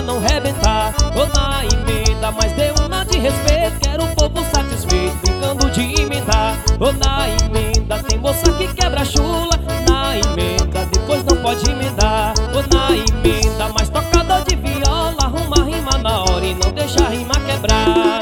não rebentar. Ô na emenda, mas deu uma de respeito. Quero o povo satisfeito, brincando de emendar. Ô na emenda, tem moça que quebra chula. Na emenda, depois não pode emendar. Ô na emenda, mas tocador de viola arruma rima na hora e não deixa a rima quebrar.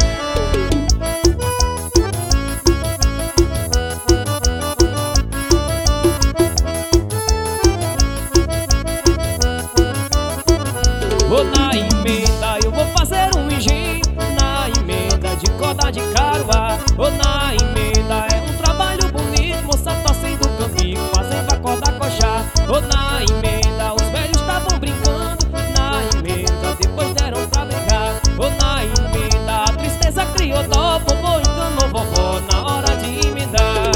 Ô na emenda eu vou fazer um engenho. Na emenda de corda de caruá. Ô na emenda é um trabalho bonito. Moça torcendo o cambico, fazendo a corda coxar. Ô na emenda os velhos estavam brincando. Na emenda depois deram pra brigar. Ô na emenda a tristeza criou dó. Vovô enganou vovó na hora de emendar.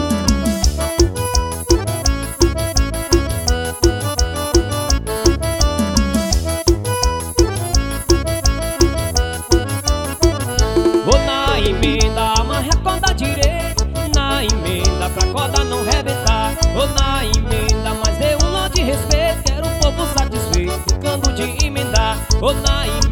Ô na emenda, amarre a corda direita. Na emenda, pra corda não rebentar. Ô na emenda, mas dê um nó de respeito. Quero o povo satisfeito, ficando de emendar. Ô na emenda,